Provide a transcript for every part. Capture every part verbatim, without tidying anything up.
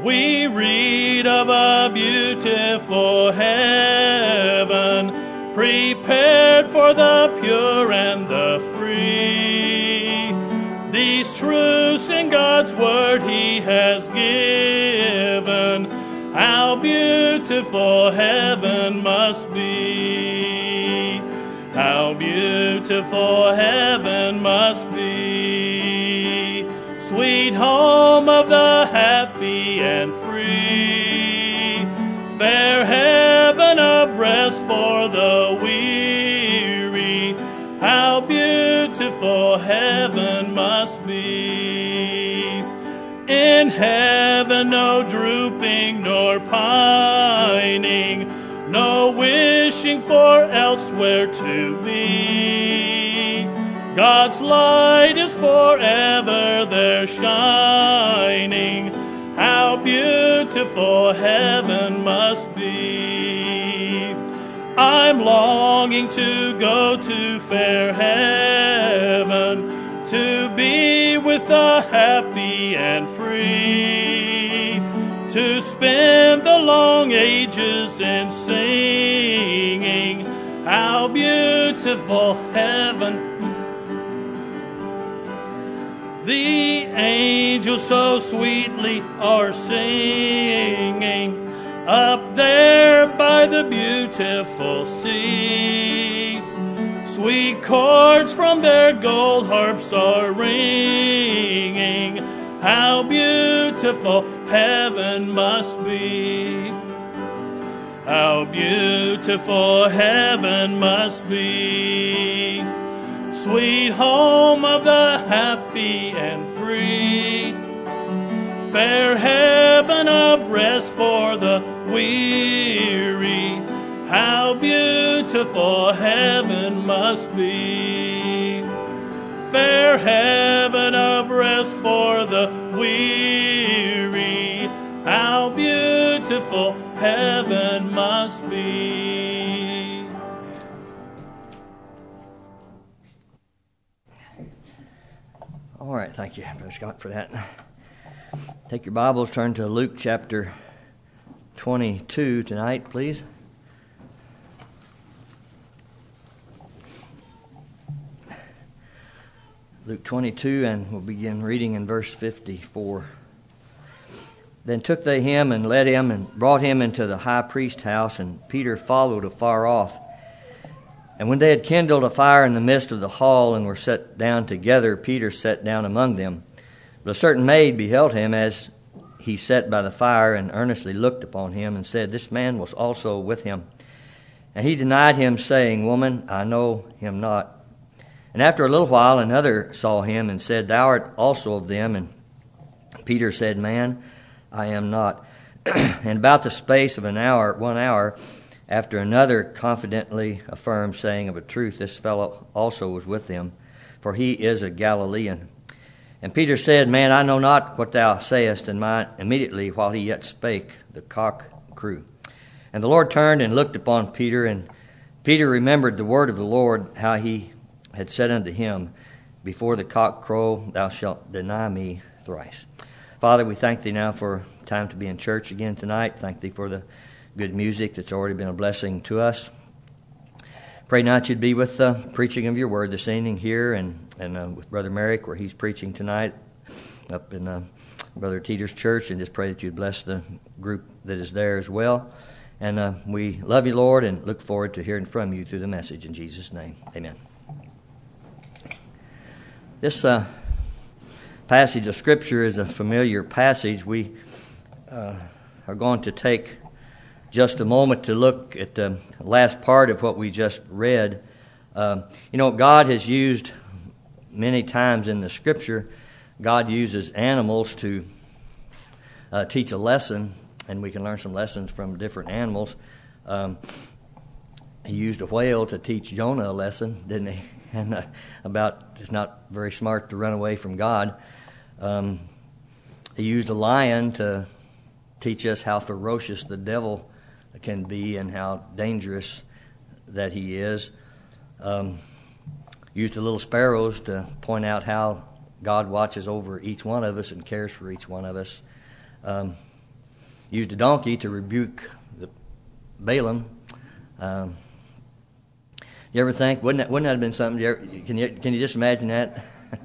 we read of a beautiful heaven, prepared for the pure and the free. These truths in God's word he has given. How beautiful heaven must be. How beautiful heaven must be. Sweet home of the happy and free. Fair heaven of rest for the weary. How beautiful heaven must be. In heaven no drooping nor pining, no wishing for elsewhere to be. God's light is forever there shining. How beautiful heaven must be. I'm longing to go to fair heaven, to be with the happy and free, to spend the long ages in singing. How beautiful heaven. The angels so sweetly are singing up there by the beautiful sea. Sweet chords from their gold harps are ringing. How beautiful heaven must be. How beautiful heaven must be. Sweet home of the happy and free. Fair heaven of rest for the weary. How beautiful heaven must be. Fair heaven of rest for the weary. How beautiful heaven must be. All right, thank you, Brother Scott, for that. Take your Bibles, turn to Luke chapter twenty-two tonight, please. Luke twenty-two, and we'll begin reading in verse fifty-four. Then took they him and led him and brought him into the high priest's house, and Peter followed afar off. And when they had kindled a fire in the midst of the hall and were set down together, Peter sat down among them. But a certain maid beheld him as he sat by the fire, and earnestly looked upon him, and said, This man was also with him. And he denied him, saying, Woman, I know him not. And after a little while another saw him, and said, Thou art also of them. And Peter said, Man, I am not. And about the space of an hour, one hour, after another confidently affirmed, saying, Of a truth, this fellow also was with them, for he is a Galilean. And Peter said, Man, I know not what thou sayest. And my, immediately while he yet spake, the cock crew. And the Lord turned and looked upon Peter, and Peter remembered the word of the Lord, how he had said unto him, Before the cock crow, thou shalt deny me thrice. Father, we thank thee now for time to be in church again tonight. Thank thee for the good music that's already been a blessing to us. Pray not you'd be with the preaching of your word this evening here, and, and uh, with Brother Merrick where he's preaching tonight up in uh, Brother Teeter's church, and just pray that you'd bless the group that is there as well. And uh, we love you, Lord, and look forward to hearing from you through the message. In Jesus' name, amen. This uh, passage of Scripture is a familiar passage. We uh, are going to take just a moment to look at the last part of what we just read. Uh, you know, God has used many times in the Scripture, God uses animals to uh, teach a lesson, and we can learn some lessons from different animals. Um, he used a whale to teach Jonah a lesson, didn't he? And uh, about it's not very smart to run away from God. Um, he used a lion to teach us how ferocious the devil can be and how dangerous that he is. Um, used the little sparrows to point out how God watches over each one of us and cares for each one of us. Um, used a donkey to rebuke the Balaam. Um, you ever think, wouldn't that, wouldn't that have been something? You ever, can you can you just imagine that?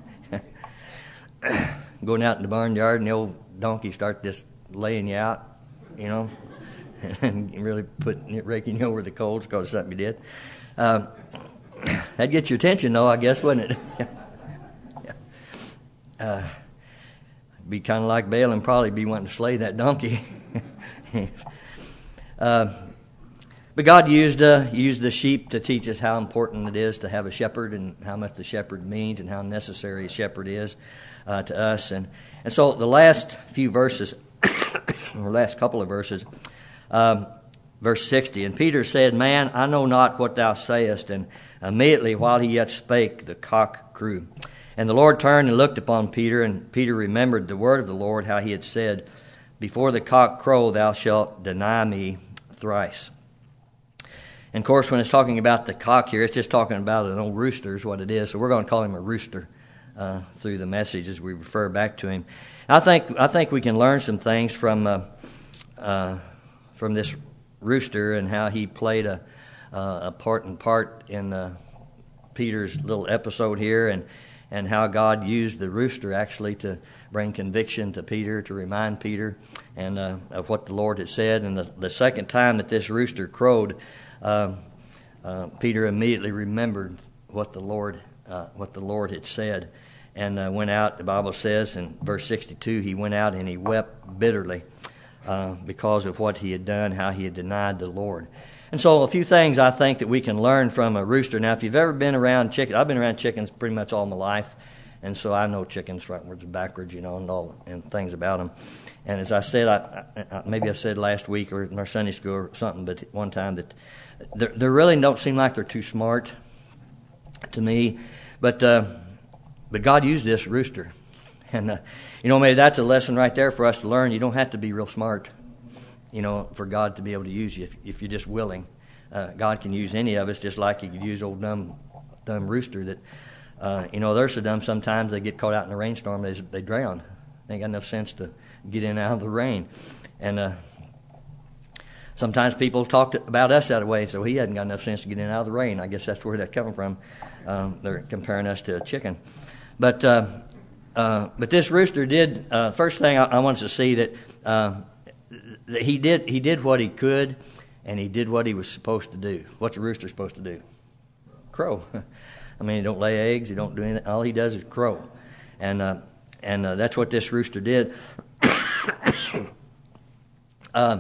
Going out in the barnyard and the old donkey start just laying you out, you know, and really putting it, raking you over the coals because of something you did. Um, that'd get your attention, though, I guess, wouldn't it? yeah. uh, be kind of like Balaam, probably be wanting to slay that donkey. uh, but God used uh, used the sheep to teach us how important it is to have a shepherd and how much the shepherd means and how necessary a shepherd is uh, to us. And, and so the last few verses, or last couple of verses, um, verse sixty, and Peter said, Man, I know not what thou sayest. And immediately while he yet spake, the cock crew. And the Lord turned and looked upon Peter, and Peter remembered the word of the Lord, how he had said, Before the cock crow, thou shalt deny me thrice. And of course, when it's talking about the cock here, it's just talking about an old rooster is what it is. So we're going to call him a rooster uh, through the message as we refer back to him. I think I think we can learn some things from uh, uh, from this rooster and how he played a uh, a part and part in uh, Peter's little episode here, and and how God used the rooster actually to bring conviction to Peter, to remind Peter and uh, of what the Lord had said. And the, the second time that this rooster crowed, uh, uh, Peter immediately remembered what the Lord uh, what the Lord had said, and uh, went out. The Bible says in verse sixty-two, he went out and he wept bitterly uh, because of what he had done, how he had denied the Lord. And so a few things I think that we can learn from a rooster. Now, if you've ever been around chickens, I've been around chickens pretty much all my life, and so I know chickens frontwards and backwards, you know, and all and things about them. And as I said, I, I, maybe I said last week or in our Sunday school or something, but one time that they they really don't seem like they're too smart to me. But uh, but God used this rooster, and uh, you know, maybe that's a lesson right there for us to learn. You don't have to be real smart, you know, for God to be able to use you if, if you're just willing. Uh, God can use any of us, just like He could use old dumb, dumb rooster that, uh, you know, they're so dumb sometimes they get caught out in a rainstorm, they they drown. They ain't got enough sense to get in and out of the rain. And uh, sometimes people talk to, about us that way, so he hadn't got enough sense to get in and out of the rain. I guess that's where that's coming from. Um, they're comparing us to a chicken. But uh, uh, but this rooster did, uh, first thing I, I wanted to see that uh, he did he did what he could, and he did what he was supposed to do. What's a rooster supposed to do? Crow. I mean, he don't lay eggs. He don't do anything. All he does is crow. And uh, and uh, that's what this rooster did. uh,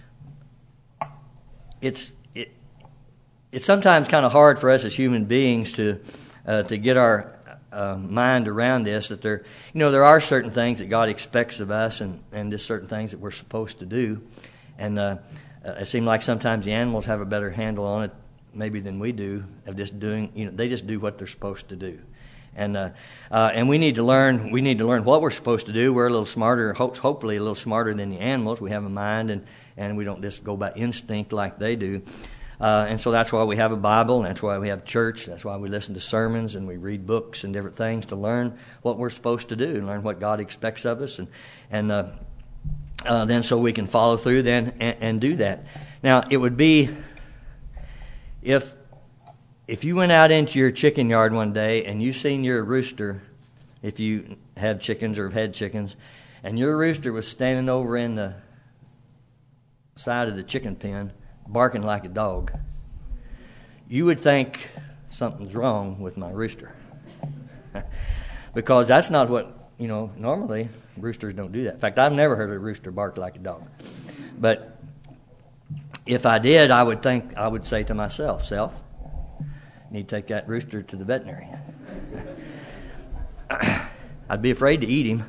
it's it it's sometimes kind of hard for us as human beings to uh, to get our uh, mind around this. That there, you know, there are certain things that God expects of us, and and there's certain things that we're supposed to do. And uh, uh, it seems like sometimes the animals have a better handle on it, maybe than we do, of just doing. You know, they just do what they're supposed to do. And uh, uh, and we need to learn. We need to learn what we're supposed to do. We're a little smarter, hopefully a little smarter than the animals. We have a mind, and, and we don't just go by instinct like they do. Uh, and so that's why we have a Bible, and that's why we have church. That's why we listen to sermons and we read books and different things to learn what we're supposed to do and learn what God expects of us, and and uh, uh, then so we can follow through then and, and do that. Now it would be if. If you went out into your chicken yard one day and you seen your rooster, if you have chickens or have had chickens, and your rooster was standing over in the side of the chicken pen barking like a dog, you would think something's wrong with my rooster. Because that's not what, you know, normally roosters don't do that. In fact, I've never heard a rooster bark like a dog. But if I did, I would think, I would say to myself, self, need to take that rooster to the veterinary. I'd be afraid to eat him.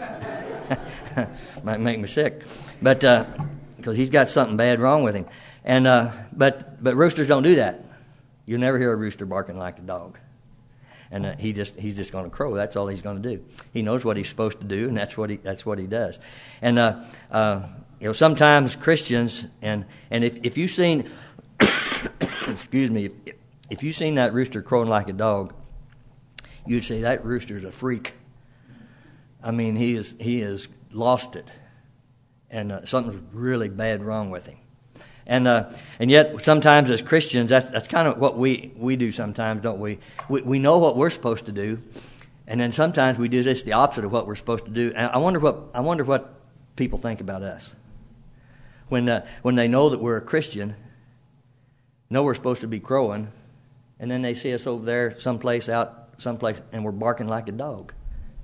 Might make me sick, but because uh, he's got something bad wrong with him. And uh, but but roosters don't do that. You'll never hear a rooster barking like a dog. And uh, he just he's just going to crow. That's all he's going to do. He knows what he's supposed to do, and that's what he that's what he does. And uh, uh, you know, sometimes Christians and and if if you've seen, excuse me. If, If you seen that rooster crowing like a dog, you'd say that rooster's a freak. I mean, he is he has lost it, and uh, something's really bad wrong with him. And uh, and yet sometimes as Christians, that's that's kind of what we, we do sometimes, don't we? we? We know what we're supposed to do, and then sometimes we do just the opposite of what we're supposed to do. And I wonder what I wonder what people think about us when uh, when they know that we're a Christian, know we're supposed to be crowing, and then they see us over there someplace out someplace, and we're barking like a dog,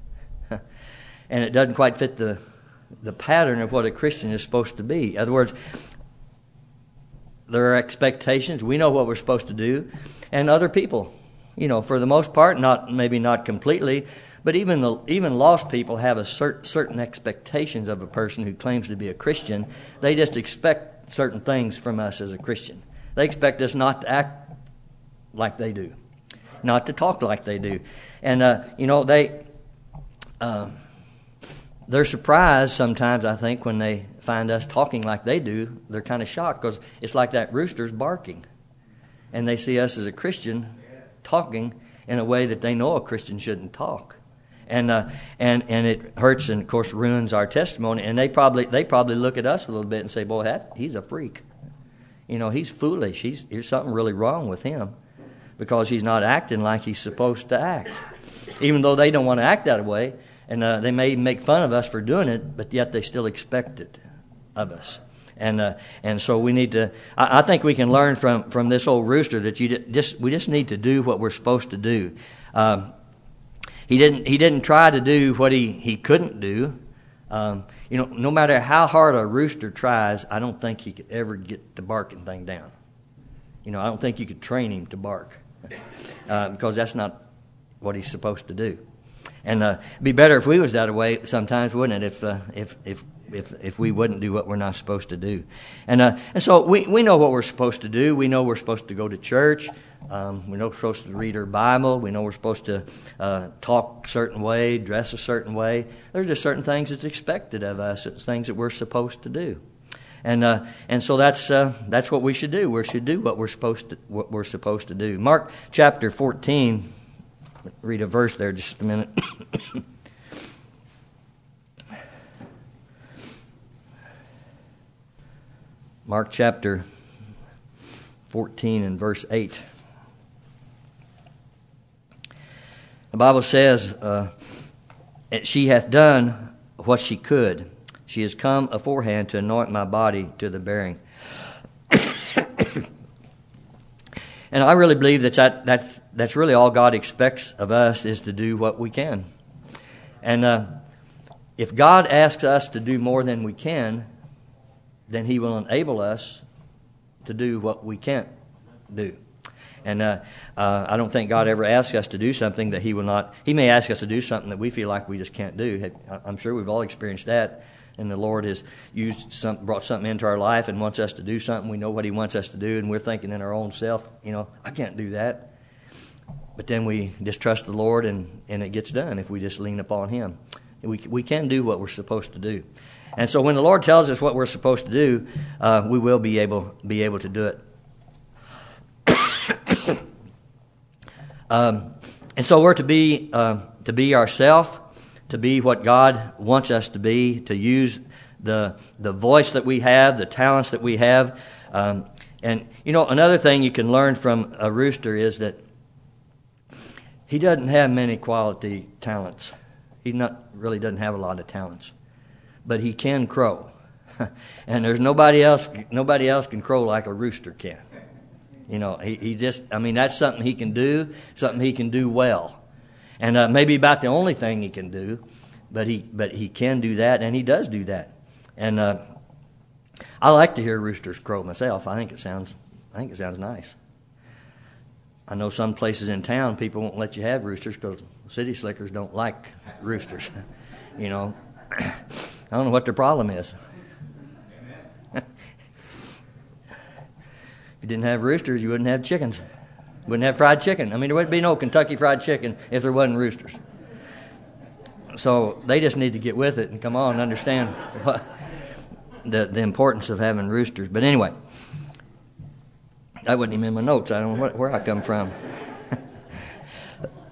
and it doesn't quite fit the the pattern of what a Christian is supposed to be. In other words, there are expectations. We know what we're supposed to do. And other people, you know, for the most part, not maybe not completely, but even the, even lost people have a cert, certain expectations of a person who claims to be a Christian. They just expect certain things from us as a Christian. They expect us not to act like they do, not to talk like they do. And, uh, you know, they... Uh, They're surprised sometimes, I think, when they find us talking like they do. They're kind of shocked because it's like that rooster's barking. And they see us as a Christian talking in a way that they know a Christian shouldn't talk. And uh, and and it hurts and, of course, ruins our testimony. And they probably they probably look at us a little bit and say, boy, that, he's a freak. You know, he's foolish. He's, there's something really wrong with him because he's not acting like he's supposed to act. Even though they don't want to act that way. And uh, they may make fun of us for doing it, but yet they still expect it of us. And uh, and so we need to. I, I think we can learn from, from this old rooster that you just we just need to do what we're supposed to do. Um, he didn't he didn't try to do what he, he couldn't do. Um, you know, no matter how hard a rooster tries, I don't think he could ever get the barking thing down. You know, I don't think you could train him to bark uh, because that's not what he's supposed to do. And uh, it'd be better if we was that way sometimes, wouldn't it? If uh, if if if if we wouldn't do what we're not supposed to do, and uh, and so we we know what we're supposed to do. We know we're supposed to go to church. Um, we know we're supposed to read our Bible. We know we're supposed to uh, talk a certain way, dress a certain way. There's just certain things that's expected of us. It's things that we're supposed to do, and uh, and so that's uh, that's what we should do. We should do what we're supposed to what we're supposed to do. Mark chapter fourteen. Read a verse there just a minute. Mark chapter fourteen and verse eight. The Bible says, uh, she hath done what she could. She has come aforehand to anoint my body to the burying. And I really believe that, that that's, that's really all God expects of us is to do what we can. And uh, if God asks us to do more than we can, then He will enable us to do what we can't do. And uh, uh, I don't think God ever asks us to do something that He will not. He may ask us to do something that we feel like we just can't do. I'm sure we've all experienced that. And the Lord has used some, brought something into our life and wants us to do something. We know what He wants us to do, and we're thinking in our own self, you know, I can't do that. But then we just trust the Lord, and, and it gets done if we just lean upon Him. We we can do what we're supposed to do. And so when the Lord tells us what we're supposed to do, uh, we will be able be able to do it. um, and so we're to be uh, to be ourselves. To be what God wants us to be, to use the the voice that we have, the talents that we have. Um, and, you know, another thing you can learn from a rooster is that he doesn't have many quality talents. He not really doesn't have a lot of talents. But he can crow. And there's nobody else nobody else can crow like a rooster can. You know, he, he just, I mean, that's something he can do, something he can do well. And uh, maybe about the only thing he can do, but he but he can do that, and he does do that. And uh, I like to hear roosters crow myself. I think it sounds I think it sounds nice. I know some places in town people won't let you have roosters because city slickers don't like roosters. You know, I don't know what their problem is. If you didn't have roosters, you wouldn't have chickens. Wouldn't have fried chicken. I mean, there wouldn't be no Kentucky Fried Chicken if there wasn't roosters. So they just need to get with it and come on and understand what, the the importance of having roosters. But anyway, that wasn't even in my notes. I don't know what, where I come from.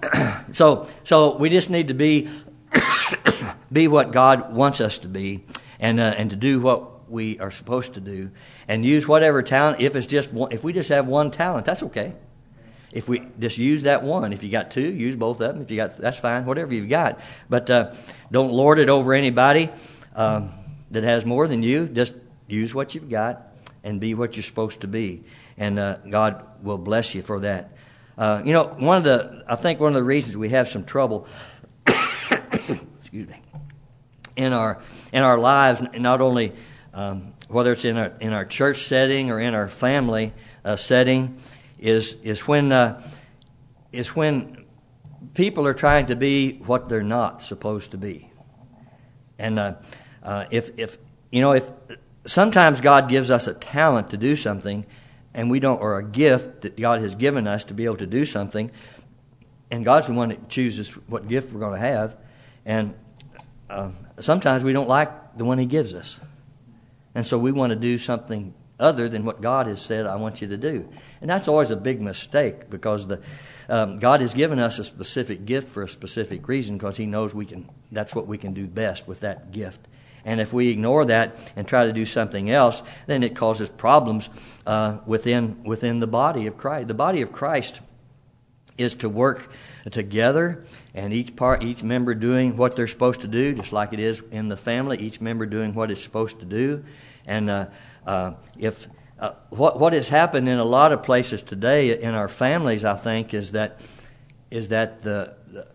so so we just need to be be what God wants us to be, and uh, and to do what we are supposed to do, and use whatever talent. If it's just one, if we just have one talent, that's okay. If we just use that one, if you got two, use both of them. If you got, that's fine. Whatever you've got, but uh, don't lord it over anybody um, that has more than you. Just use what you've got and be what you're supposed to be, and uh, God will bless you for that. Uh, you know, one of the I think one of the reasons we have some trouble, excuse me, in our in our lives, not only um, whether it's in our in our church setting or in our family uh, setting, is is when uh, is when people are trying to be what they're not supposed to be, and uh, uh, if if you know if sometimes God gives us a talent to do something, and we don't, or a gift that God has given us to be able to do something, and God's the one that chooses what gift we're going to have, and uh, sometimes we don't like the one He gives us, and so we want to do something other than what God has said, I want you to do. And that's always a big mistake, because the um, God has given us a specific gift for a specific reason, because He knows we can. That's what we can do best with that gift. And if we ignore that and try to do something else, then it causes problems uh, within within the body of Christ. The body of Christ is to work together, and each part, each member doing what they're supposed to do, just like it is in the family. Each member doing what it's supposed to do, and uh, uh, if uh, what what has happened in a lot of places today in our families, I think, is that is that the, the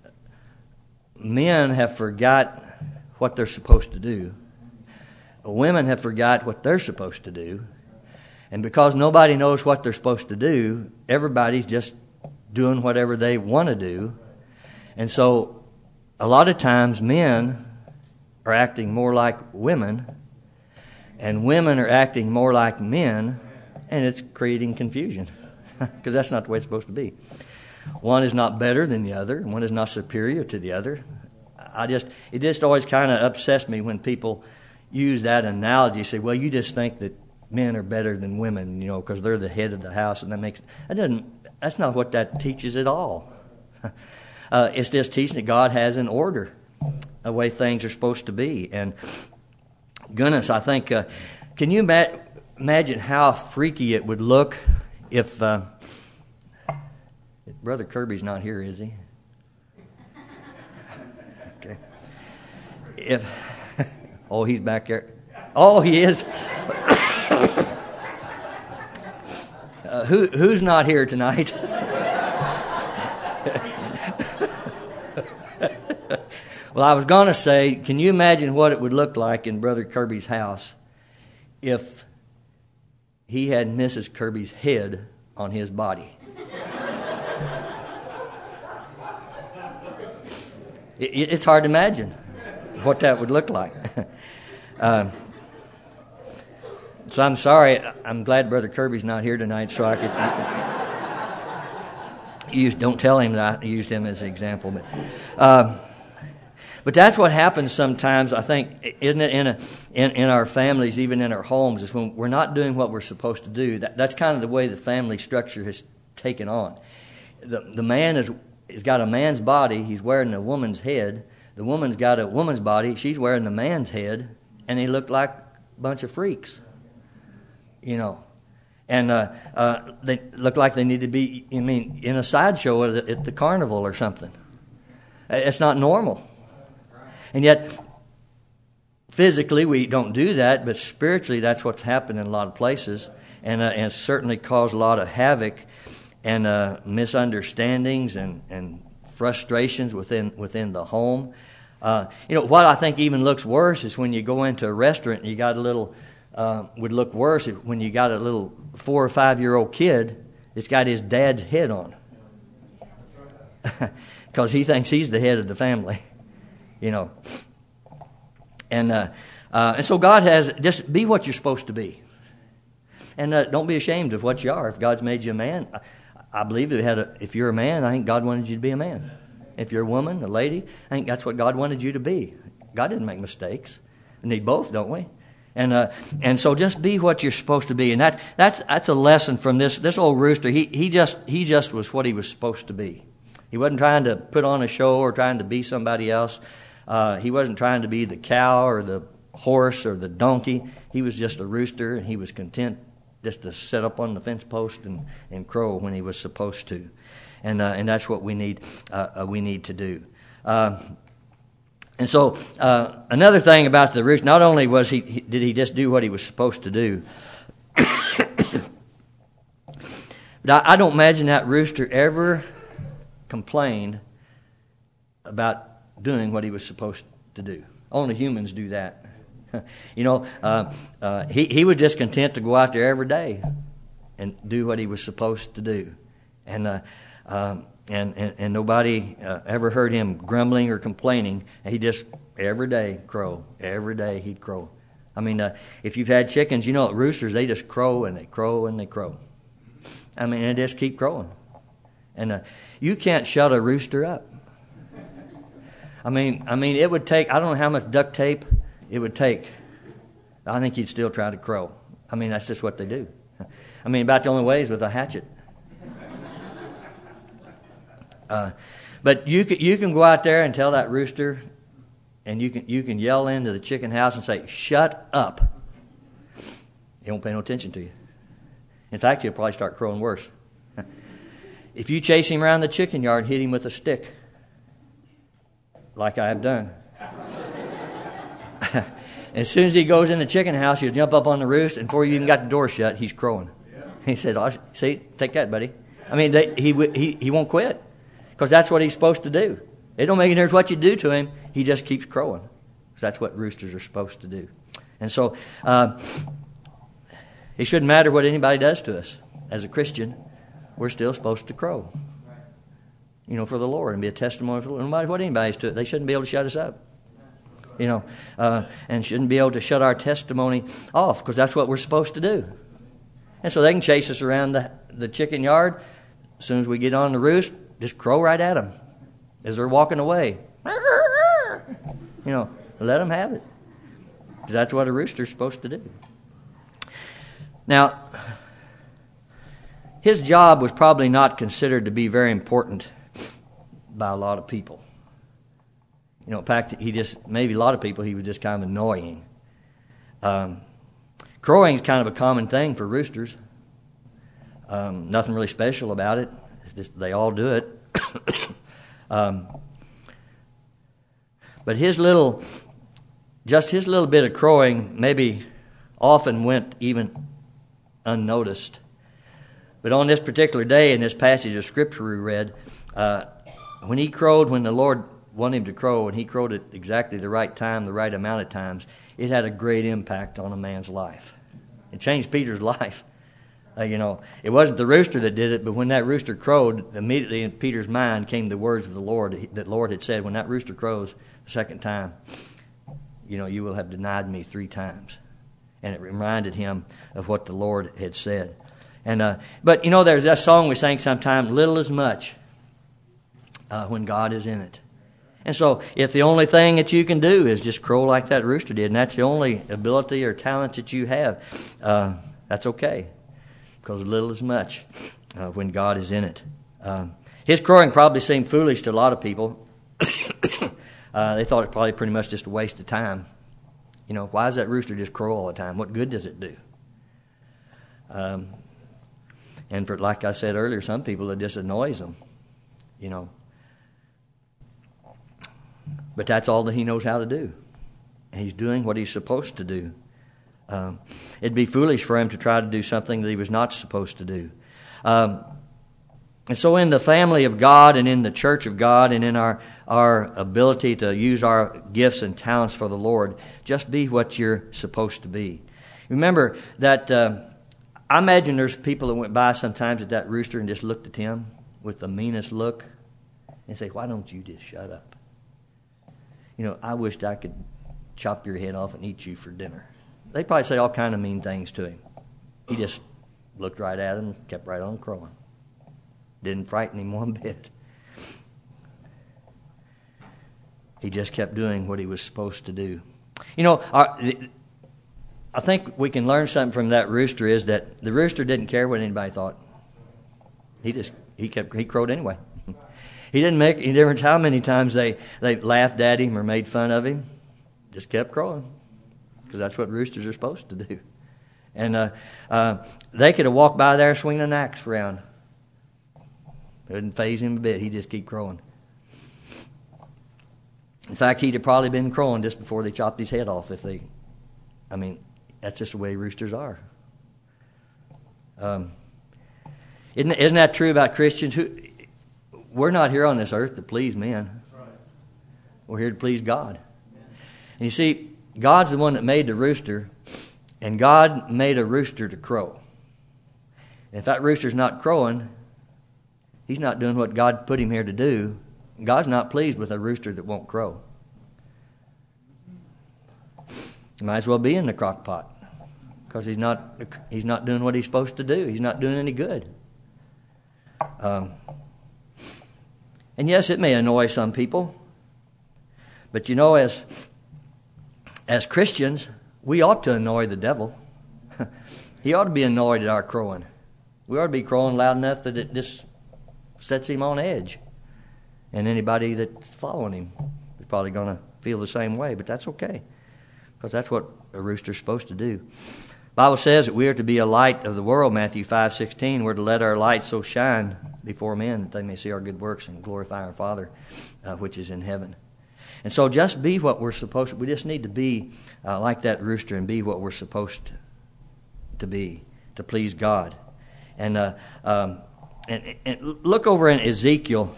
men have forgot what they're supposed to do. Women have forgot what they're supposed to do. And because nobody knows what they're supposed to do, everybody's just doing whatever they want to do. And so a lot of times men are acting more like women, and women are acting more like men, and it's creating confusion, because that's not the way it's supposed to be. One is not better than the other, and one is not superior to the other. I just it just always kind of upsets me when people use that analogy. Say, well, you just think that men are better than women, you know, because they're the head of the house, and that makes that doesn't. That's not what that teaches at all. uh, it's just teaching that God has an order, the way things are supposed to be. And goodness, I think, uh, can you ima- imagine how freaky it would look if uh, Brother Kirby's not here, is he? Okay. If oh, he's back there. Oh, he is. uh, who who's not here tonight? Well, I was going to say, can you imagine what it would look like in Brother Kirby's house if he had Missus Kirby's head on his body? it, it's hard to imagine what that would look like. uh, so I'm sorry. I'm glad Brother Kirby's not here tonight, so I could use. Don't tell him that I used him as an example, but. Uh, But that's what happens sometimes, I think, isn't it, in, a, in in our families, even in our homes, is when we're not doing what we're supposed to do. That, that's kind of the way the family structure has taken on. The the man is has got a man's body, he's wearing a woman's head. The woman's got a woman's body, she's wearing the man's head, and they look like a bunch of freaks, you know. And uh, uh, they look like they need to be, I mean, in a sideshow at, at the carnival or something. It's not normal. And yet, physically, we don't do that, but spiritually, that's what's happened in a lot of places, and, uh, and certainly caused a lot of havoc and uh, misunderstandings and, and frustrations within within the home. Uh, you know, what I think even looks worse is when you go into a restaurant and you got a little, uh, would look worse if, when you got a little four or five-year-old kid that's got his dad's head on. Because he thinks he's the head of the family. You know, and uh, uh, and so God has, just be what you're supposed to be, and uh, don't be ashamed of what you are. If God's made you a man, I, I believe if, had a, if you're a man, I think God wanted you to be a man. If you're a woman, a lady, I think that's what God wanted you to be. God didn't make mistakes. We need both, don't we? And uh, and so just be what you're supposed to be, and that that's that's a lesson from this this old rooster. He he just he just was what he was supposed to be. He wasn't trying to put on a show or trying to be somebody else. Uh, he wasn't trying to be the cow or the horse or the donkey. He was just a rooster, and he was content just to sit up on the fence post and, and crow when he was supposed to. And uh, and that's what we need uh, uh, we need to do. Uh, and so uh, another thing about the rooster, not only was he, he did he just do what he was supposed to do, but I, I don't imagine that rooster ever complained about doing what he was supposed to do. Only humans do that. You know, uh, uh, he, he was just content to go out there every day and do what he was supposed to do. And uh, um, and, and, and nobody uh, ever heard him grumbling or complaining. He just, every day, crow. Every day he'd crow. I mean, uh, if you've had chickens, you know, roosters, they just crow and they crow and they crow. I mean, they just keep crowing. And uh, you can't shut a rooster up. I mean, I mean, it would take, I don't know how much duct tape it would take. I think he'd still try to crow. I mean, that's just what they do. I mean, about the only way is with a hatchet. Uh, but you can, you can go out there and tell that rooster, and you can you can yell into the chicken house and say, "Shut up." He won't pay no attention to you. In fact, he'll probably start crowing worse. If you chase him around the chicken yard and hit him with a stick, like I have done, as soon as he goes in the chicken house, he'll jump up on the roost, and before you even got the door shut, he's crowing. He said, oh, "See, take that, buddy." I mean, they, he he he won't quit because that's what he's supposed to do. It don't make any difference what you do to him; he just keeps crowing because that's what roosters are supposed to do. And so, uh, it shouldn't matter what anybody does to us. As a Christian, we're still supposed to crow, you know, for the Lord and be a testimony for the Lord. No matter what anybody's to it, they shouldn't be able to shut us up. You know, uh, and shouldn't be able to shut our testimony off because that's what we're supposed to do. And so they can chase us around the, the chicken yard. As soon as we get on the roost, just crow right at them as they're walking away. You know, let them have it. Because that's what a rooster's supposed to do. Now, his job was probably not considered to be very important by a lot of people. You know, in fact, he just, maybe a lot of people, he was just kind of annoying. Um, crowing is kind of a common thing for roosters. Um, nothing really special about it. It's just they all do it. um, but his little, just his little bit of crowing maybe often went even unnoticed. But on this particular day in this passage of Scripture we read, uh, when he crowed, when the Lord wanted him to crow, and he crowed at exactly the right time, the right amount of times, it had a great impact on a man's life. It changed Peter's life. Uh, you know, it wasn't the rooster that did it, but when that rooster crowed, immediately in Peter's mind came the words of the Lord that the Lord had said, when that rooster crows the second time, you know, you will have denied me three times. And it reminded him of what the Lord had said. And uh, but, you know, there's that song we sang sometime, little is much uh, when God is in it. And so if the only thing that you can do is just crow like that rooster did, and that's the only ability or talent that you have, uh, that's okay. Because little is much uh, when God is in it. Um, his crowing probably seemed foolish to a lot of people. uh, they thought it probably pretty much just a waste of time. You know, why does that rooster just crow all the time? What good does it do? Um, and for, like I said earlier, some people it just annoys them. You know. But that's all that he knows how to do. And he's doing what he's supposed to do. Um, it'd be foolish for him to try to do something that he was not supposed to do. Um, and so in the family of God and in the church of God and in our, our ability to use our gifts and talents for the Lord, just be what you're supposed to be. Remember that uh, I imagine there's people that went by sometimes at that rooster and just looked at him with the meanest look and say, why don't you just shut up? You know, I wished I could chop your head off and eat you for dinner. They probably say all kind of mean things to him. He just looked right at him and kept right on crowing. Didn't frighten him one bit. He just kept doing what he was supposed to do. You know, our, I think we can learn something from that rooster is that the rooster didn't care what anybody thought. He just, he kept, he crowed anyway. He didn't make any difference how many times they, they laughed at him or made fun of him. Just kept crowing. because that's what roosters are supposed to do. And uh, uh, they could have walked by there swinging an axe around. It didn't faze him a bit. He'd just keep crowing. In fact, he'd have probably been crowing just before they chopped his head off if they... I mean, that's just the way roosters are. Um, isn't, isn't that true about Christians? Who, we're not here on this earth to please men. Right. We're here to please God. Yeah. And you see, God's the one that made the rooster, and God made a rooster to crow. And if that rooster's not crowing, he's not doing what God put him here to do. God's not pleased with a rooster that won't crow. He might as well be in the crock pot. Because he's not he's not doing what he's supposed to do. He's not doing any good. Um, and yes, it may annoy some people. But you know, as as Christians, we ought to annoy the devil. He ought to be annoyed at our crowing. We ought to be crowing loud enough that it just sets him on edge. And anybody that's following him is probably going to feel the same way. But that's okay. Because that's what a rooster's supposed to do. The Bible says that we are to be a light of the world, Matthew five sixteen. We're to let our light so shine before men that they may see our good works and glorify our Father, uh, which is in heaven. And so just be what we're supposed to. We just need to be uh, like that rooster and be what we're supposed to be, to please God. And, uh, um, and, and look over in Ezekiel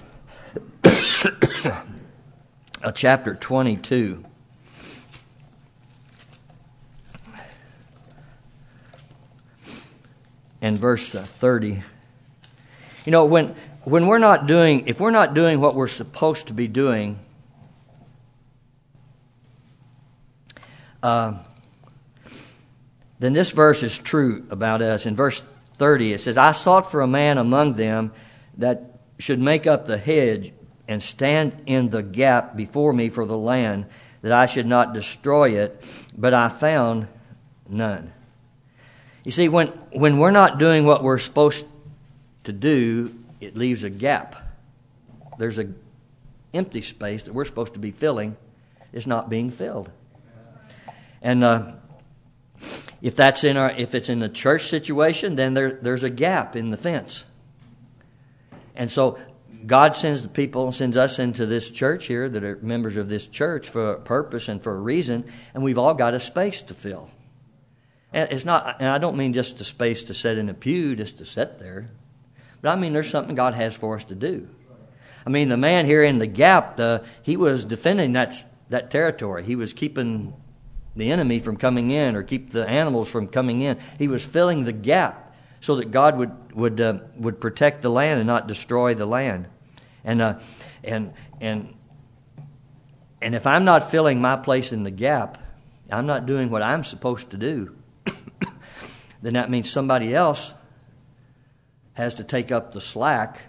uh, chapter twenty-two. And verse thirty. You know, when when we're not doing, if we're not doing what we're supposed to be doing, uh, then this verse is true about us. In verse thirty, it says, "I sought for a man among them that should make up the hedge and stand in the gap before me for the land, that I should not destroy it, but I found none." You see, when, when we're not doing what we're supposed to do, it leaves a gap. There's an empty space that we're supposed to be filling. It's not being filled. And uh, if that's in our, if it's in a church situation, then there, there's a gap in the fence. And so God sends the people, sends us into this church here that are members of this church for a purpose and for a reason, and we've all got a space to fill. And it's not, and I don't mean just a space to sit in a pew, just to sit there. But I mean there's something God has for us to do. I mean, the man here in the gap, uh, he was defending that that territory. He was keeping the enemy from coming in, or keep the animals from coming in. He was filling the gap so that God would would uh, would protect the land and not destroy the land. And uh, and and and if I'm not filling my place in the gap, I'm not doing what I'm supposed to do. Then that means somebody else has to take up the slack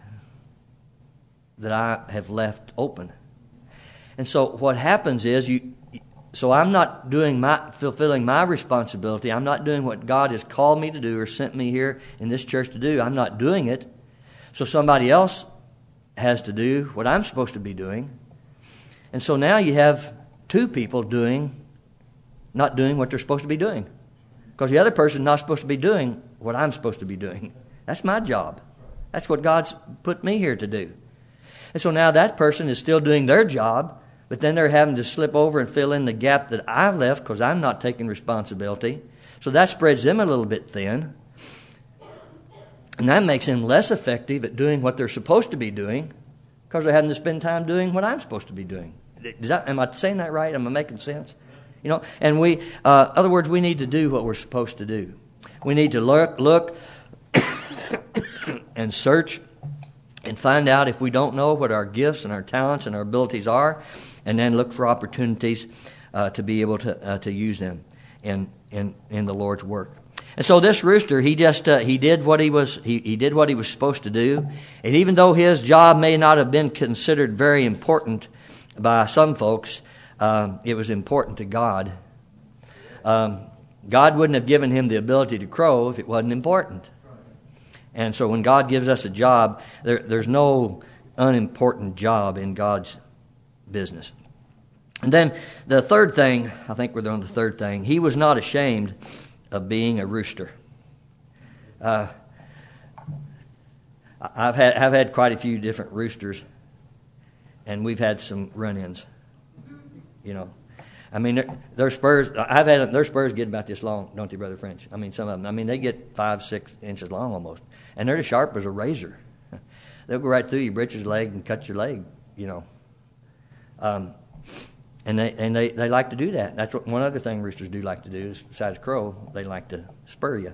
that I have left open. And so what happens is, you. so I'm not doing my fulfilling my responsibility. I'm not doing what God has called me to do or sent me here in this church to do. I'm not doing it. So somebody else has to do what I'm supposed to be doing. And so now you have two people doing, not doing what they're supposed to be doing. Because the other person's not supposed to be doing what I'm supposed to be doing. That's my job. That's what God's put me here to do. And so now that person is still doing their job, but then they're having to slip over and fill in the gap that I've left because I'm not taking responsibility. So that spreads them a little bit thin. And that makes them less effective at doing what they're supposed to be doing because they're having to spend time doing what I'm supposed to be doing. Does that, am I saying that right? Am I making sense? You know, and we, uh, other words, we need to do what we're supposed to do. We need to look, look, and search, and find out if we don't know what our gifts and our talents and our abilities are, and then look for opportunities uh, to be able to uh, to use them in in in the Lord's work. And so this rooster, he just uh, he did what he was he, he did what he was supposed to do, and even though his job may not have been considered very important by some folks, Um, it was important to God. Um, God wouldn't have given him the ability to crow if it wasn't important. And so when God gives us a job, there, there's no unimportant job in God's business. And then the third thing, I think we're on the third thing. He was not ashamed of being a rooster. Uh, I've had I've had quite a few different roosters, and we've had some run-ins. You know, I mean, their, their spurs. I've had their spurs get about this long, don't they, Brother French? I mean, some of them. I mean, they get five, six inches long almost, and they're as sharp as a razor. They'll go right through your britches leg and cut your leg. You know. Um, And they and they, they like to do that. That's what one other thing roosters do like to do is, besides crow, they like to spur you.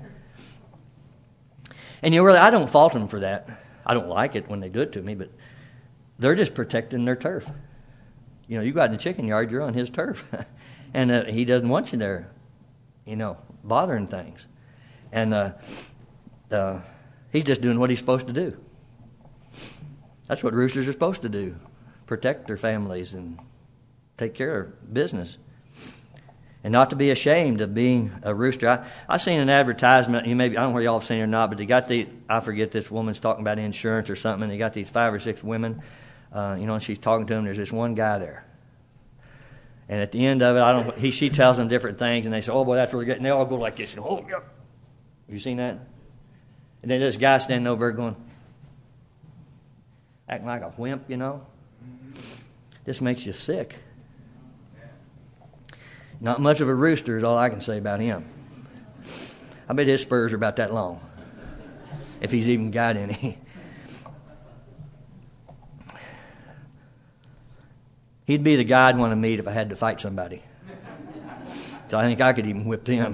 And you know, really, I don't fault them for that. I don't like it when they do it to me, but they're just protecting their turf. You know, you go out in the chicken yard, you're on his turf, and uh, he doesn't want you there, you know, bothering things. And uh, uh, he's just doing what he's supposed to do. That's what roosters are supposed to do: protect their families and take care of business, and not to be ashamed of being a rooster. I I seen an advertisement. You maybe I don't know where y'all have seen it or not, but they got the I forget this woman's talking about insurance or something. And they got these five or six women, uh, you know, and she's talking to them. There's this one guy there, and at the end of it, I don't. He she tells them different things, and they say, "Oh boy, that's really good." And they all go like this. And, oh, yep. Have you seen that? And then this guy standing over there going, acting like a wimp, you know. This makes you sick. Not much of a rooster is all I can say about him. I bet his spurs are about that long, if he's even got any. He'd be the guy I'd want to meet if I had to fight somebody. So I think I could even whip him.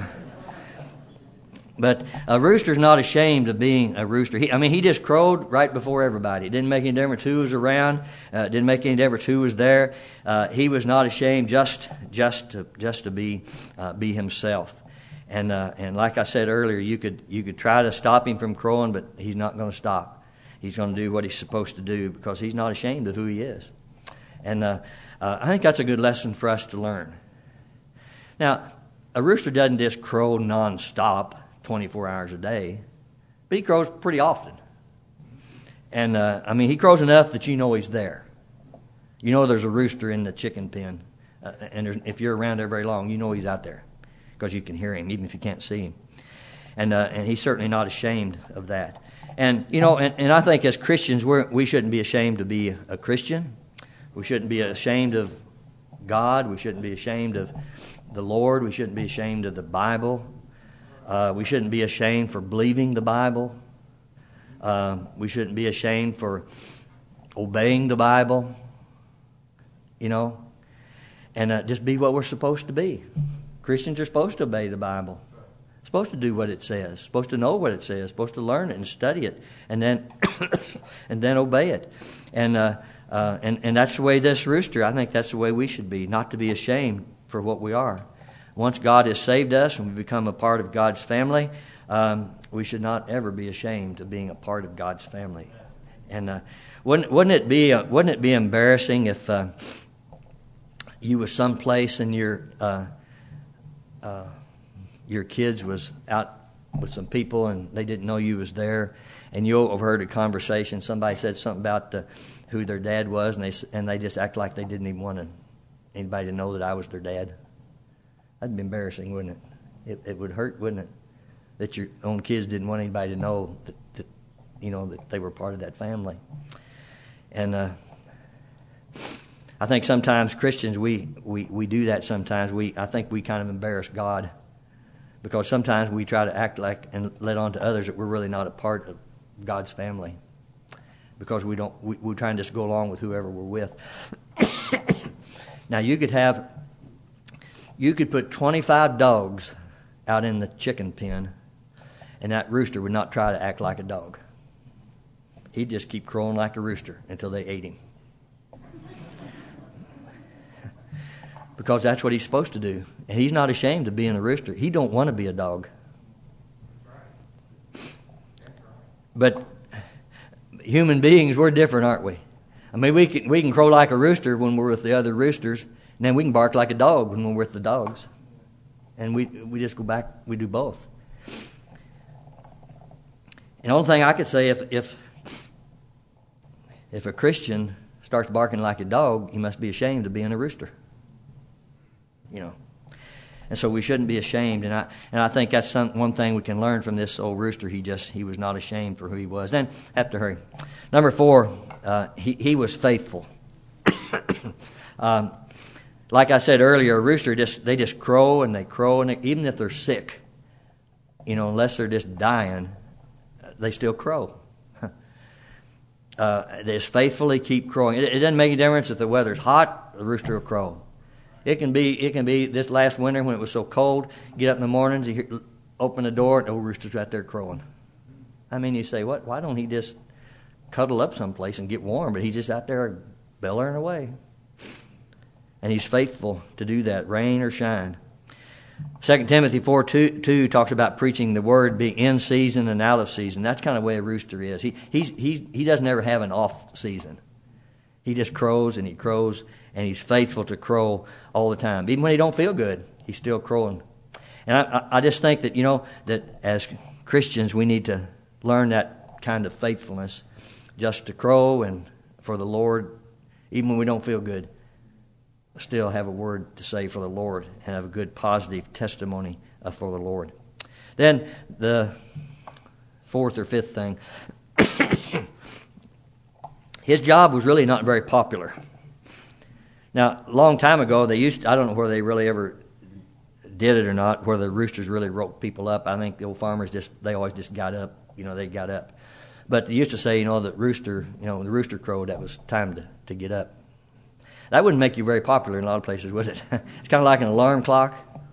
But a rooster's not ashamed of being a rooster. He, I mean, he just crowed right before everybody. It didn't make any difference who was around. Uh, it didn't make any difference who was there. Uh, he was not ashamed just just to just to be uh, be himself. And uh, and like I said earlier, you could you could try to stop him from crowing, but he's not going to stop. He's going to do what he's supposed to do because he's not ashamed of who he is. And uh, uh, I think that's a good lesson for us to learn. Now, a rooster doesn't just crow nonstop, twenty-four hours a day, but he crows pretty often. And uh, I mean, he crows enough that you know he's there. You know there's a rooster in the chicken pen, uh, and there's, if you're around there very long, you know he's out there because you can hear him, even if you can't see him. And uh, and he's certainly not ashamed of that. And you know, and, and I think as Christians, we're, we shouldn't be ashamed to be a Christian. We shouldn't be ashamed of God. We shouldn't be ashamed of the Lord. We shouldn't be ashamed of the Bible. Uh, we shouldn't be ashamed for believing the Bible. Uh, we shouldn't be ashamed for obeying the Bible, you know, and uh, just be what we're supposed to be. Christians are supposed to obey the Bible, supposed to do what it says, supposed to know what it says, supposed to learn it and study it, and then and then obey it. And uh, uh, and and that's the way this rooster. I think that's the way we should be, not to be ashamed for what we are. Once God has saved us and we become a part of God's family, um, we should not ever be ashamed of being a part of God's family. And uh, wouldn't wouldn't it be uh, wouldn't it be embarrassing if uh, you was someplace and your uh, uh, your kids was out with some people and they didn't know you was there, and you overheard a conversation. Somebody said something about uh, who their dad was, and they and they just act like they didn't even want anybody to know that I was their dad. That'd be embarrassing, wouldn't it? It, it would hurt, wouldn't it? That your own kids didn't want anybody to know that, that you know, that they were part of that family. And uh, I think sometimes Christians, we, we, we do that sometimes. We I think we kind of embarrass God because sometimes we try to act like and let on to others that we're really not a part of God's family because we don't, we, we try and just go along with whoever we're with. Now, you could have... You could put twenty-five dogs out in the chicken pen, and that rooster would not try to act like a dog. He'd just keep crowing like a rooster until they ate him. Because that's what he's supposed to do. And he's not ashamed of being a rooster. He don't want to be a dog. But human beings, we're different, aren't we? I mean, we can, we can crow like a rooster when we're with the other roosters, and then we can bark like a dog when we're with the dogs. And we we just go back, we do both. And the only thing I could say, if if if a Christian starts barking like a dog, he must be ashamed of being a rooster. You know. And so we shouldn't be ashamed. And I and I think that's some, one thing we can learn from this old rooster. He just he was not ashamed for who he was. Then have to hurry. Number four, uh, he he was faithful. um, like I said earlier, a rooster just they just crow and they crow, and they, even if they're sick, you know, unless they're just dying, they still crow. uh, they just faithfully keep crowing. It, it doesn't make a difference if the weather's hot. The rooster will crow. It can be it can be this last winter when it was so cold. Get up in the mornings, you hear, open the door, and the old rooster's right there crowing. I mean, you say, what? Why don't he just cuddle up someplace and get warm? But he's just out there bellowing away. And he's faithful to do that, rain or shine. Second Timothy four two, two talks about preaching the word, being in season and out of season. That's kind of the way a rooster is. He he's, he's, he doesn't ever have an off season. He just crows and he crows, and he's faithful to crow all the time. Even when he don't feel good, he's still crowing. And I, I just think that, you know, that as Christians we need to learn that kind of faithfulness, just to crow and for the Lord, even when we don't feel good, still have a word to say for the Lord and have a good positive testimony for the Lord. Then the fourth or fifth thing, his job was really not very popular. Now, a long time ago, they used to, I don't know whether they really ever did it or not, where the roosters really woke people up. I think the old farmers just, they always just got up, you know, they got up. But they used to say, you know, that rooster, you know, the rooster crowed, that was time to, to get up. That wouldn't make you very popular in a lot of places, would it? It's kind of like an alarm clock.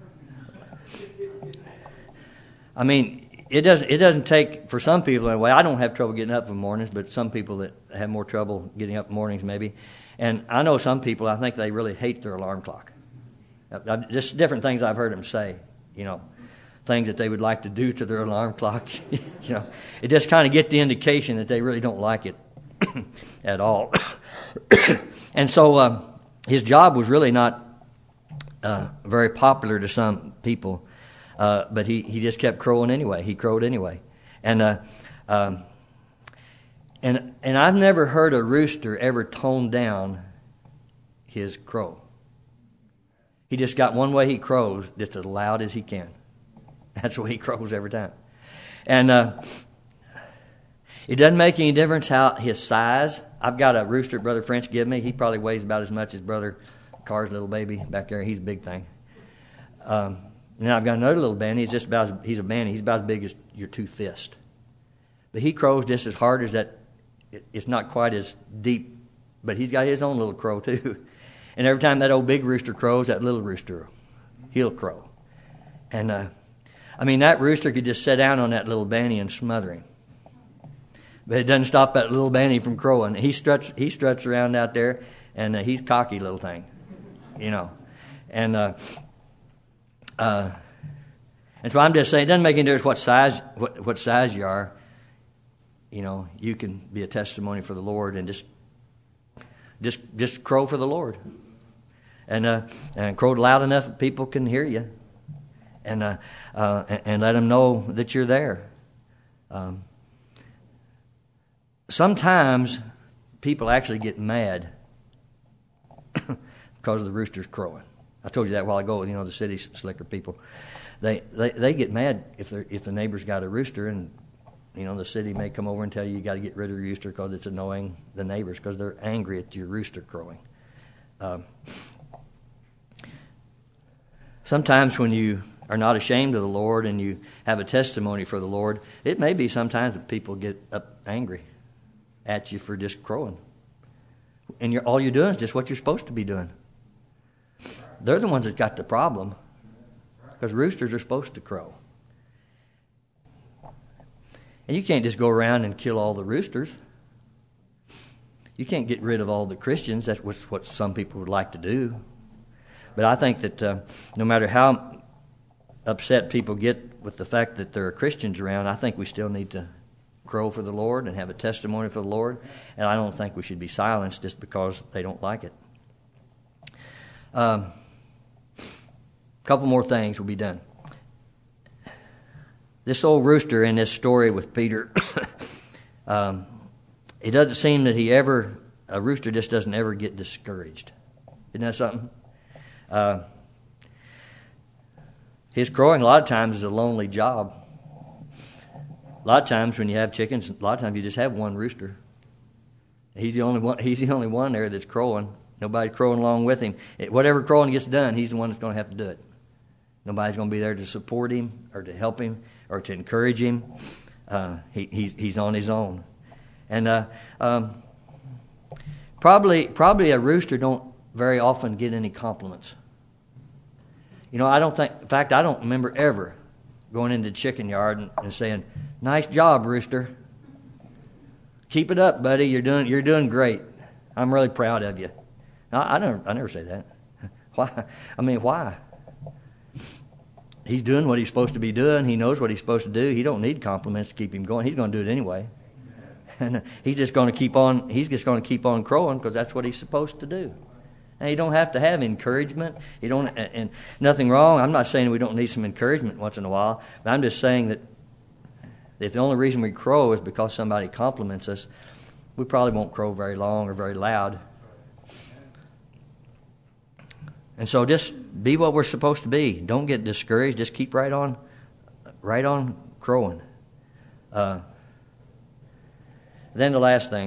I mean, it doesn't, it doesn't take, for some people anyway, I don't have trouble getting up in the mornings, but some people that have more trouble getting up in the mornings maybe. And I know some people, I think they really hate their alarm clock. Just different things I've heard them say, you know, things that they would like to do to their alarm clock. You know, it just kind of get the indication that they really don't like it at all. And so um, his job was really not uh, very popular to some people, uh, but he, he just kept crowing anyway. He crowed anyway. And uh, um, and and I've never heard a rooster ever tone down his crow. He just got one way he crows, just as loud as he can. That's the way he crows every time. And uh, it doesn't make any difference how his size. I've got a rooster Brother French give me. He probably weighs about as much as Brother Carr's little baby back there. He's a big thing. Um, and I've got another little banny. He's just about as, he's a banny. He's about as big as your two fists. But he crows just as hard as that. It's not quite as deep, but he's got his own little crow too. And every time that old big rooster crows, that little rooster, he'll crow. And uh, I mean, that rooster could just sit down on that little banny and smother him. But it doesn't stop that little banny from crowing. He struts, he struts around out there, and uh, he's a cocky little thing, you know. And uh, uh, and so I'm just saying, it doesn't make any difference what size what, what size you are. You know, you can be a testimony for the Lord and just just just crow for the Lord, and uh, and crow loud enough that people can hear you, and uh, uh, and, and let them know that you're there. Um, Sometimes people actually get mad because of the roosters crowing. I told you that a while ago. You know, the city slicker people, they they, they get mad if they if the neighbor's got a rooster, and you know the city may come over and tell you you got to get rid of the rooster because it's annoying the neighbors because they're angry at your rooster crowing. Um, sometimes when you are not ashamed of the Lord and you have a testimony for the Lord, it may be sometimes that people get up angry at you for just crowing. And you're, all you're doing is just what you're supposed to be doing. They're the ones that got the problem because roosters are supposed to crow. And you can't just go around and kill all the roosters. You can't get rid of all the Christians. That's what some people would like to do. But I think that uh, no matter how upset people get with the fact that there are Christians around, I think we still need to crow for the Lord and have a testimony for the Lord. And I don't think we should be silenced just because they don't like it. Um, a couple more things will be done. This old rooster in this story with Peter, um, it doesn't seem that he ever a rooster just doesn't ever get discouraged. Isn't that something? Uh, his crowing a lot of times is a lonely job. A lot of times when you have chickens, a lot of times you just have one rooster. He's the only one. He's the only one there that's crowing. Nobody's crowing along with him. It, whatever crowing gets done, he's the one that's going to have to do it. Nobody's going to be there to support him or to help him or to encourage him. Uh, he, he's he's on his own, and uh, um, probably probably a rooster don't very often get any compliments. You know, I don't think. In fact, I don't remember ever going into the chicken yard and, and saying, "Nice job, rooster. Keep it up, buddy. You're doing you're doing great. I'm really proud of you." No, I never I never say that. Why? I mean, why? He's doing what he's supposed to be doing. He knows what he's supposed to do. He don't need compliments to keep him going. He's going to do it anyway. And he's just going to keep on. He's just going to keep on crowing because that's what he's supposed to do. And you don't have to have encouragement. You don't, and nothing wrong. I'm not saying we don't need some encouragement once in a while. But I'm just saying that if the only reason we crow is because somebody compliments us, we probably won't crow very long or very loud. And so just be what we're supposed to be. Don't get discouraged. Just keep right on, right on crowing. Uh, then the last thing,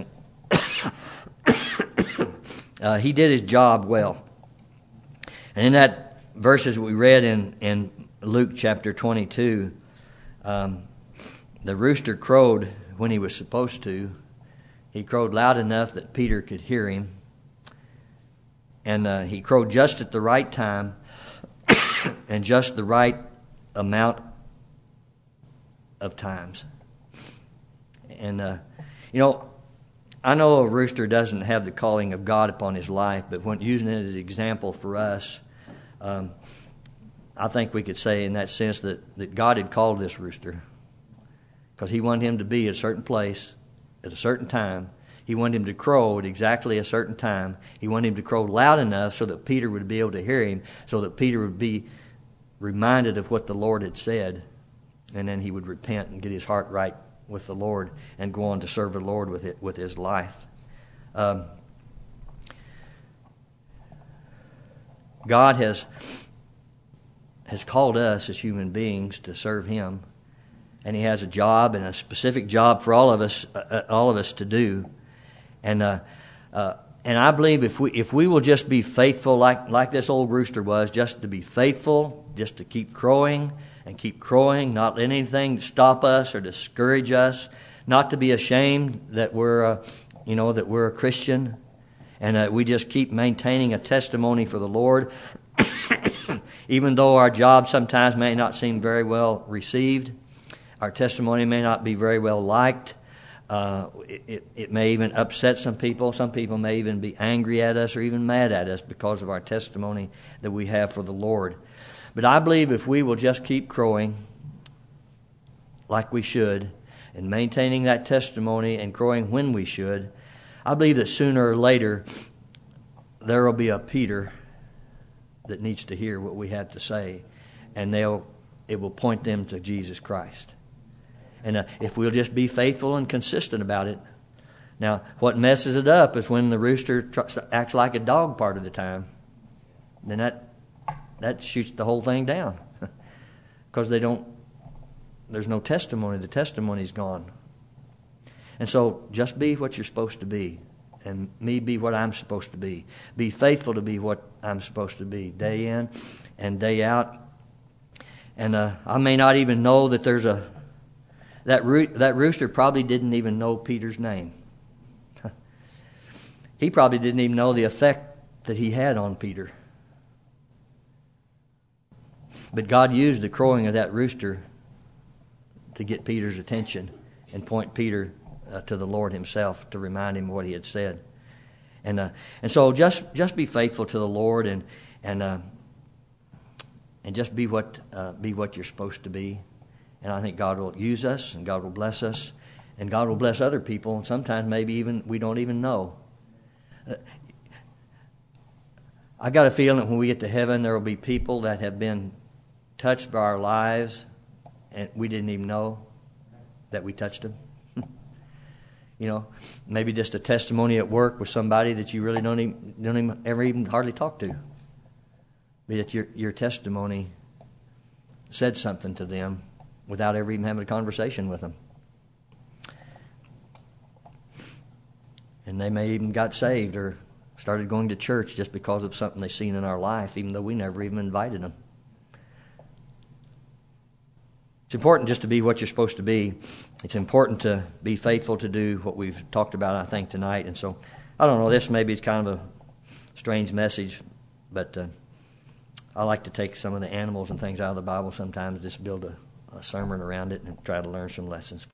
uh, he did his job well. And in that verses we read in, in Luke chapter twenty-two, um, the rooster crowed when he was supposed to. He crowed loud enough that Peter could hear him. And uh, he crowed just at the right time and just the right amount of times. And, uh, you know, I know a rooster doesn't have the calling of God upon his life, but when using it as an example for us, um, I think we could say in that sense that, that God had called this rooster because he wanted him to be at a certain place at a certain time. He wanted him to crow at exactly a certain time. He wanted him to crow loud enough so that Peter would be able to hear him, so that Peter would be reminded of what the Lord had said, and then he would repent and get his heart right with the Lord and go on to serve the Lord with it with his life. Um, God has has called us as human beings to serve Him, and He has a job and a specific job for all of us, uh, all of us to do. And uh, uh, and I believe if we if we will just be faithful, like like this old rooster was, just to be faithful, just to keep crowing and keep crowing, not let anything stop us or discourage us, not to be ashamed that we're uh, you know that we're a Christian, and uh, we just keep maintaining a testimony for the Lord, even though our job sometimes may not seem very well received, our testimony may not be very well liked. Uh, it, it, it may even upset some people. Some people may even be angry at us or even mad at us because of our testimony that we have for the Lord. But I believe if we will just keep crowing like we should and maintaining that testimony and crowing when we should, I believe that sooner or later there will be a Peter that needs to hear what we have to say, and they'll it will point them to Jesus Christ. And uh, if we'll just be faithful and consistent about it. Now, what messes it up is when the rooster tr- acts like a dog part of the time. Then that that shoots the whole thing down. Because they don't, there's no testimony. The testimony's gone. And so just be what you're supposed to be. And me be what I'm supposed to be. Be faithful to be what I'm supposed to be. Day in and day out. And uh, I may not even know that there's a That roo- that rooster probably didn't even know Peter's name. He probably didn't even know the effect that he had on Peter. But God used the crowing of that rooster to get Peter's attention and point Peter uh, to the Lord Himself to remind him of what He had said. And uh, and so just just be faithful to the Lord and and uh, and just be what uh, be what you're supposed to be. And I think God will use us, and God will bless us, and God will bless other people, and sometimes maybe even we don't even know. Uh, I got a feeling that when we get to heaven, there will be people that have been touched by our lives, and we didn't even know that we touched them. You know, maybe just a testimony at work with somebody that you really don't even, don't even ever even hardly talk to. Be that your your testimony said something to them without ever even having a conversation with them. And they may even got saved or started going to church just because of something they seen in our life, even though we never even invited them. It's important just to be what you're supposed to be. It's important to be faithful to do what we've talked about, I think, tonight. And so, I don't know, this maybe is kind of a strange message, but uh, I like to take some of the animals and things out of the Bible sometimes, just build a, a sermon around it and try to learn some lessons.